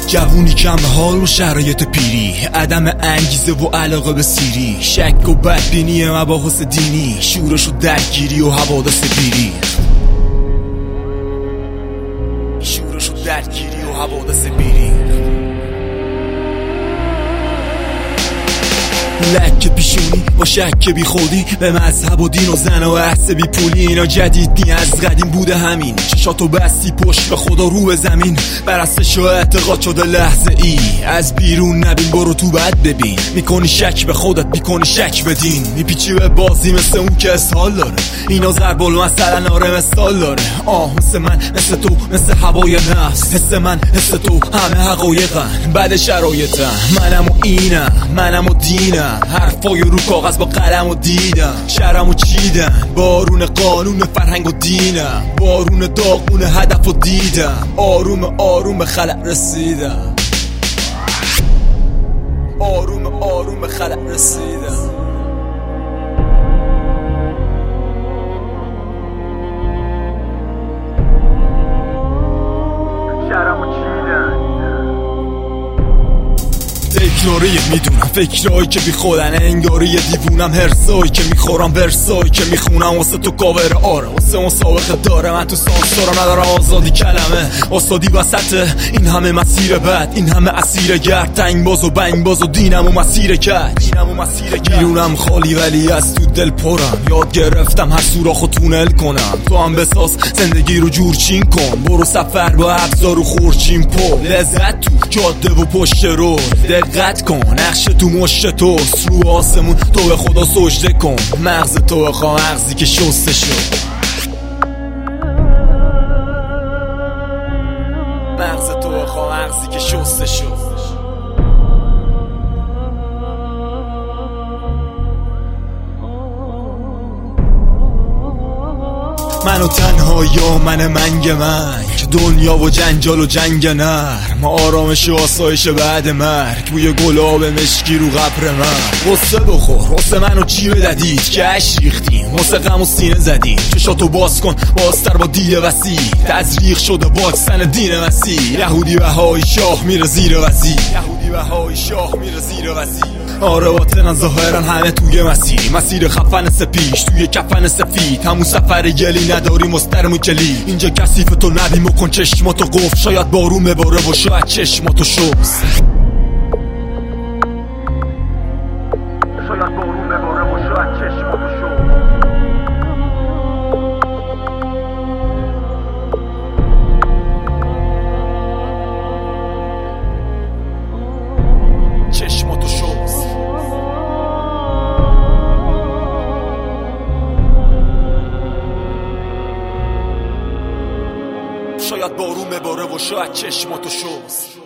جوونی کم حال و شرایط پیری، عدم انگیزه و علاقه به سیری، شک و بدبینی مباحث دینی، شورش و درگیری و حوادث بیری، شورش و درگیری و حوادث بیری. لک پیشونی با شک بی خودی به مذهب و دین و زن و احس بی پولی، اینا جدید نی از قدیم بوده همین. چشاتو بستی پشت به خدا رو به زمین، برستش و اعتقاد شده لحظه ای. از بیرون نبین برو تو بد ببین، میکنی شک به خودت میکنی شک به دین، میپیچی به بازی مثل اون که اسهال داره. اینا ضرب المثل آره مثال داره. مثل من مثل تو مثل هوای نفس، حس من حس تو همه حقایقن بعد شرایطم. منم و اینم منم و دینم، حرفای رو کاغذ با قلم و دیدم، شرم و چیدم بارون قانون فرهنگ و دینم، بارون داغون هدف و دیدم، آروم آروم به خلق رسیدم، آروم آروم به خلق رسیدم. شرم و چیدم تکناری میدونم، فکرهایی که بی خودن، انگاری دیوونم، هرسایی که میخورم، ورسایی که میخونم واسه تو کاور آره، واسه مسابقه داره. من تو سانسورم ندارم آزادی کلمه، آزادی وسط این همه مسیر بد، این همه اسیر گرد، تنگ باز و بنگ باز و دینم و مسیر کرد. بیرونم خالی ولی از تو دل پرم، یاد گرفتم هر سوراخو تونل کنم. تو هم بساز زندگی رو جورچین کن، برو سفر با ابزار و خورچین پر، لذت تو جاده و پشت رو دقت کن، نقش تو مشت توست رو آسمون، تو به خدا سجده کن، مغز تو بخوا مغزی که شسته شد، مغز تو بخوا مغزی که شسته شد. من و تنهایی من منگ دنیا و جنجال و جنگ نرم، آرامش و آسایش بعد مرگ، بوی گلاب مشکی رو قبر من. غصه بخور غصه منو چی بددید که اش ریختیم، واسه غم و سینه زدیم. چشاتو باز کن بازتر با دید وسیع، تزریق شده واکسن دین مسیح. یهودی بهای شاه میره زیر وسیع، یهودی بهای شاه میره زیر وسیع. آره باطنن ظاهرن همه توی مسیری، مسیر خفن سپیش توی کفن سفید، همون سفر گلی نداری مسترمون کلی. اینجا کثیف تو نبیم و کن چشماتو قفل، شاید بارون بباره و شاید چشماتو شست، شاید بارون بباره و شاید چشماتو شست. چشماتو شست، شاید بارون بباره و شاید چشماتو شست.